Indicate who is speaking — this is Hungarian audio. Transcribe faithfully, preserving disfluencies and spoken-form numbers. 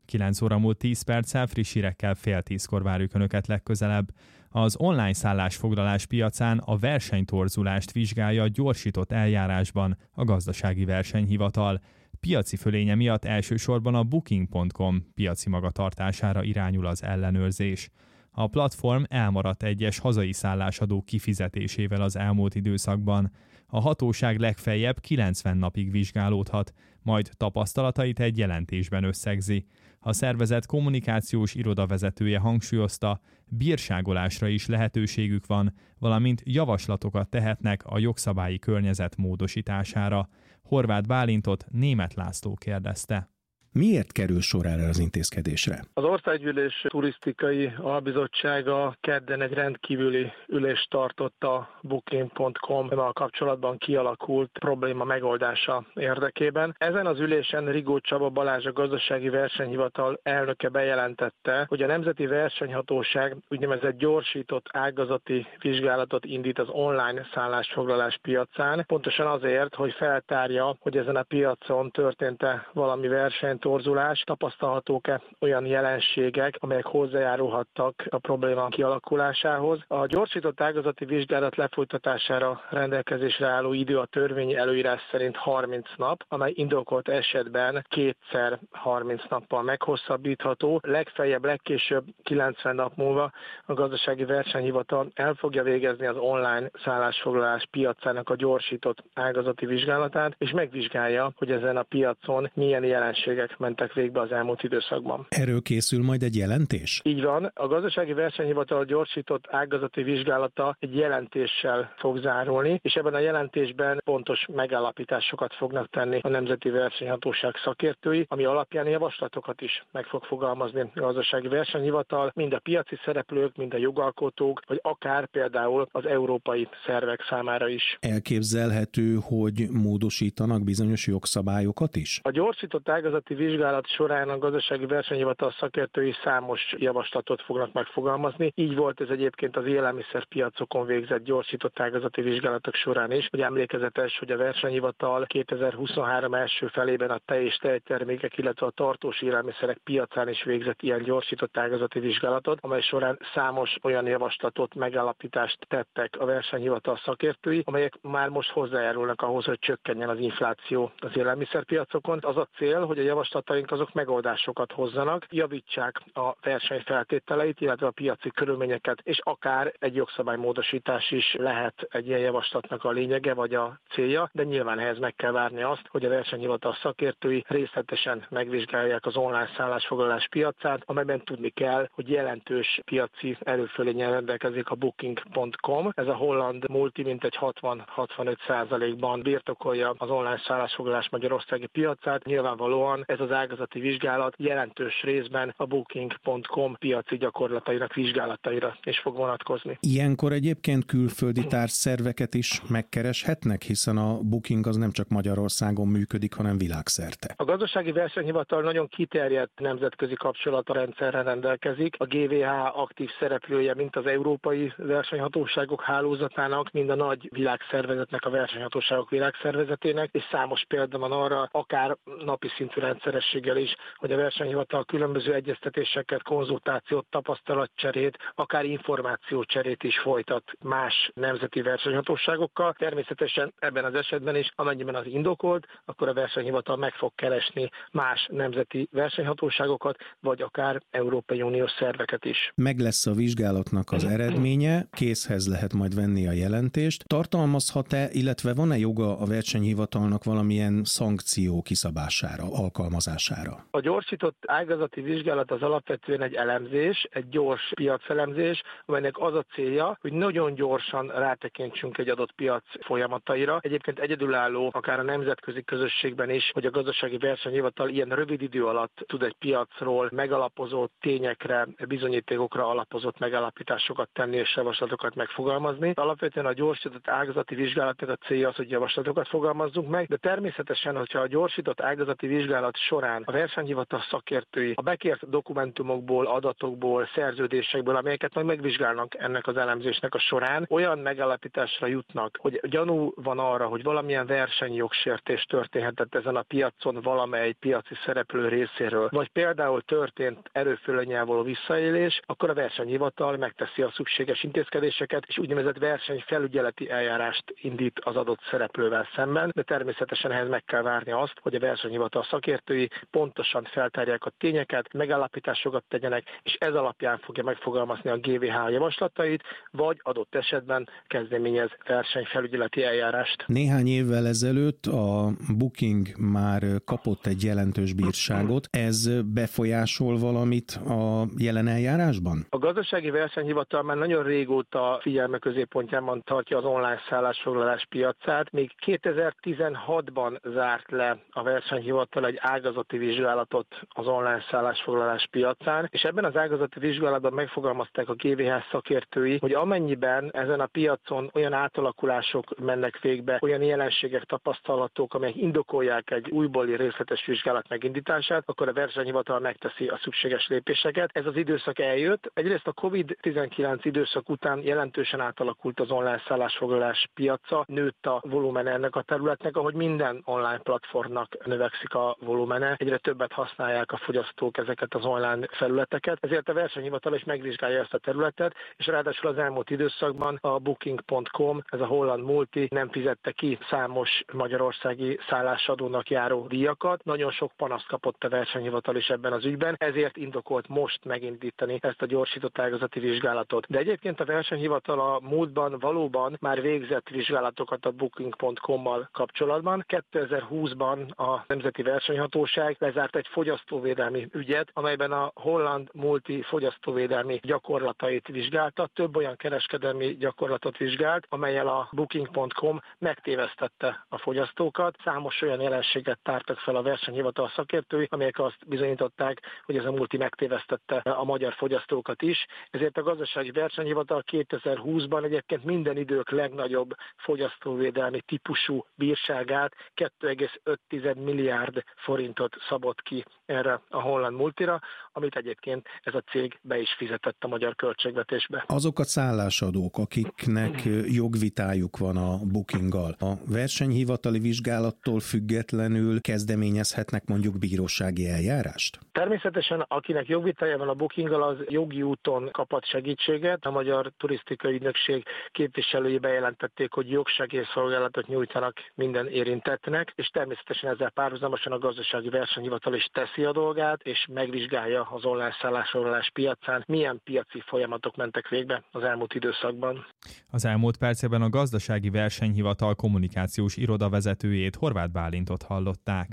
Speaker 1: kilenc óra múlt tíz perccel, friss hírekkel fél tízkor várjuk Önöket legközelebb. Az online szállásfoglalás piacán a versenytorzulást vizsgálja gyorsított eljárásban a Gazdasági Versenyhivatal. Piaci fölénye miatt elsősorban a booking pont com piaci magatartására irányul az ellenőrzés. A platform elmaradt egyes hazai szállásadók kifizetésével az elmúlt időszakban. A hatóság legfeljebb kilencven napig vizsgálódhat, majd tapasztalatait egy jelentésben összegzi. A szervezet kommunikációs irodavezetője hangsúlyozta, bírságolásra is lehetőségük van, valamint javaslatokat tehetnek a jogszabályi környezet módosítására. Horváth Bálintot Németh László kérdezte.
Speaker 2: Miért kerül sor erre az intézkedésre?
Speaker 3: Az Országgyűlés Turisztikai Albizottsága kedden egy rendkívüli ülést tartott a booking pont com-mal kapcsolatban kialakult probléma megoldása érdekében. Ezen az ülésen Rigó Csaba Balázs, a Gazdasági Versenyhivatal elnöke bejelentette, hogy a Nemzeti Versenyhatóság úgynevezett gyorsított ágazati vizsgálatot indít az online szállásfoglalás piacán, pontosan azért, hogy feltárja, hogy ezen a piacon történt-e valami verseny torzulás, tapasztalhatók-e olyan jelenségek, amelyek hozzájárulhattak a probléma kialakulásához. A gyorsított ágazati vizsgálat lefolytatására rendelkezésre álló idő a törvényi előírás szerint harminc nap, amely indokolt esetben kétszer harminc nappal meghosszabbítható. Legfeljebb, legkésőbb kilencven nap múlva a Gazdasági Versenyhivatal el fogja végezni az online szállásfoglalás piacának a gyorsított ágazati vizsgálatát, és megvizsgálja, hogy ezen a piacon milyen jelenségek mentek végbe az elmúlt időszakban.
Speaker 2: Erről készül majd egy jelentés?
Speaker 3: Így van. A Gazdasági Versenyhivatal gyorsított ágazati vizsgálata egy jelentéssel fog zárulni, és ebben a jelentésben pontos megállapításokat fognak tenni a Nemzeti Versenyhatóság szakértői, ami alapján javaslatokat is meg fog fogalmazni a Gazdasági Versenyhivatal, mind a piaci szereplők, mind a jogalkotók, vagy akár például az európai szervek számára is.
Speaker 2: Elképzelhető, hogy módosítanak bizonyos jogszabályokat is?
Speaker 3: A gyorsított ágazati vizsgálat során a Gazdasági Versenyhivatal szakértői számos javaslatot fognak megfogalmazni. Így volt ez egyébként az élelmiszerpiacokon végzett gyorsított ágazati vizsgálatok során is. Ugye emlékezetes, hogy a Versenyhivatal kétezer-huszonhárom első felében a tej és tejtermékek, illetve a tartós élelmiszerek piacán is végzett ilyen gyorsított ágazati vizsgálatot, amely során számos olyan javaslatot, megállapítást tettek a Versenyhivatal szakértői, amelyek már most hozzájárulnak ahhoz, hogy csökkenjen az infláció az élelmiszerpiacokon. Az a cél, hogy a javaslataink azok megoldásokat hozzanak, javítsák a verseny feltételeit, illetve a piaci körülményeket, és akár egy jogszabálymódosítás is lehet egy ilyen javaslatnak a lényege vagy a célja, de nyilván ehhez meg kell várni azt, hogy a Versenyhivatal szakértői részletesen megvizsgálják az online szállásfoglalás piacát, amelyben tudni kell, hogy jelentős piaci erőfölénnyel rendelkezik a booking pont com. Ez a holland multi mintegy hatvan-hatvanöt százalékban birtokolja az online szállásfoglalás magyarországi piacát. Nyilvánvalóan ez az ágazati vizsgálat jelentős részben a booking pont com piaci gyakorlatainak vizsgálataira is fog vonatkozni.
Speaker 2: Ilyenkor egyébként külföldi társszerveket is megkereshetnek, hiszen a Booking az nem csak Magyarországon működik, hanem világszerte.
Speaker 3: A Gazdasági Versenyhivatal nagyon kiterjedt nemzetközi kapcsolatrendszerrel rendelkezik. A gé vé há aktív szereplője, mint az európai versenyhatóságok hálózatának, mind a nagy világszervezetnek, a versenyhatóságok világszervezetének, és számos példa van arra, akár napi szintű rendszerességgel is, hogy a Versenyhivatal különböző egyeztetéseket, konzultációt, tapasztalatcserét, akár információcserét is folytat más nemzeti versenyhatóságokkal. Természetesen ebben az esetben is, amennyiben az indokolt, akkor a Versenyhivatal meg fog keresni más nemzeti versenyhatóságokat, vagy akár Európai Uniós szerveket is.
Speaker 2: Meg lesz a vizsgálatnak az eredménye, készhez lehet majd venni a jelentést. Tartalmazhat-e, illetve van-e joga a Versenyhivatalnak valamilyen szankció kiszabására, alkalmazására?
Speaker 3: A gyorsított ágazati vizsgálat az alapvetően egy elemzés, egy gyors piacelemzés, amelynek az a célja, hogy nagyon gyorsan rátekintsünk egy adott piac folyamataira. Egyébként egyedülálló, akár a nemzetközi közösségben is, hogy a Gazdasági Versenyhivatal ilyen rövid idő alatt tud egy piacról megalapozott tényekre, bizonyítékokra alapozott megállapításokat tenni és javaslatokat megfogalmazni. Alapvetően a gyorsított ágazati vizsgálatnak a célja az, hogy javaslatokat fogalmazzunk meg, de természetesen, hogyha a gyorsított ágazati vizsgálat során a versenyhivatal szakértői a bekért dokumentumokból, adatokból, szerződésekből, amelyeket majd megvizsgálnak ennek az elemzésnek a során, olyan megállapításra jutnak, hogy gyanú van arra, hogy valamilyen versenyjogsértés történhetett ezen a piacon valamely piaci szereplő részéről, vagy például történt erőfölönnyel való visszaélés, akkor a versenyhivatal megteszi a szükséges intézkedéseket, és úgynevezett versenyfelügyeleti eljárást indít az adott szereplővel szemben, de természetesen ehhez meg kell várni azt, hogy a versenyhivatal szakértői pontosan feltárják a tényeket, megállapításokat tegyenek, és ez alapján fogja megfogalmazni a gé vé há javaslatait, vagy adott esetben kezdeményez versenyfelügyeleti eljárást.
Speaker 2: Néhány évvel ezelőtt a Booking már kapott egy jelentős bírságot. Ez befolyásol valamit a jelen eljárásban?
Speaker 3: A gazdasági versenyhivatal már nagyon régóta figyelme középpontjában tartja az online szállásfoglalás piacát. Még kétezer-tizenhatban zárt le a versenyhivatal egy ágazati vizsgálatot az online szállásfoglalás piacán, és ebben az ágazati vizsgálatban megfogalmazták a gé vé há szakértői, hogy amennyiben ezen a piacon olyan átalakulások mennek végbe, olyan jelenségek tapasztalhatók, amelyek indokolják egy újbóli részletes vizsgálat megindítását, akkor a versenyhivatal megteszi a szükséges lépéseket. Ez az időszak eljött. Egyrészt a kovid tizenkilenc időszak után jelentősen átalakult az online szállásfoglalás piaca, nőtt a volumene ennek a területnek, ahogy minden online platformnak növekszik a volumene, egyre többet használják a fogyasztók ezeket az online felületeket, ezért a versenyhivatal is megvizsgálja ezt a területet, és ráadásul az elmúlt időszakban a booking pont com, ez a holland multi nem fizette ki számos magyarországi szállásadónak járó díjakat. Nagyon sok panaszt kapott a versenyhivatal is ebben az ügyben, ezért indokolt most megindítani ezt a gyorsított ágazati vizsgálatot. De egyébként a versenyhivatal a múltban valóban már végzett vizsgálatokat a booking pont com-mal kapcsolatban. kétezer-húszban a Nemzeti Versenyhatóság lezárt egy fogyasztóvédelmi ügyet, amelyben a holland multi fogyasztóvédelmi gyakorlatait vizsgálta, több olyan kereskedelmi gyakorlatot vizsgált, amellyel a booking pont com megtévesztette a fogyasztókat. Számos olyan jelenséget tártak fel a versenyhivatal szakértői, amelyek azt bizonyították, hogy ez a multi megtévesztette a magyar fogyasztókat is. Ezért a gazdasági versenyhivatal kétezer-húszban egyébként minden idők legnagyobb fogyasztóvédelmi típusú bírságát, két egész öt milliárd forintot szabott ki erre a holland multira, amit egyébként ez a cég be is fizetett a magyar költségvetésbe.
Speaker 2: Azok a szállásadók, akiknek jogvitájuk van a Bookinggal, a versenyhivatali vizsgálattól függetlenül kezdeményezhetnek mondjuk bírósági eljárást?
Speaker 3: Természetesen, akinek jogvitája van a Bookinggal, az jogi úton kaphat segítséget. A Magyar Turisztikai Ügynökség képviselői bejelentették, hogy jogsegélyszolgálatot nyújtanak minden érintettnek, és természetesen ezzel párhuzamosan a gazdasági versenyhivatal is teszi a dolgát, és megvizsgálja az online szállásfoglalás piacán, milyen piaci folyamatok mentek végbe az elmúlt időszakban.
Speaker 1: Az elmúlt percekben a gazdasági versenyhivatal kommunikációs irodavezetőjét, Horváth Bálintot hallották.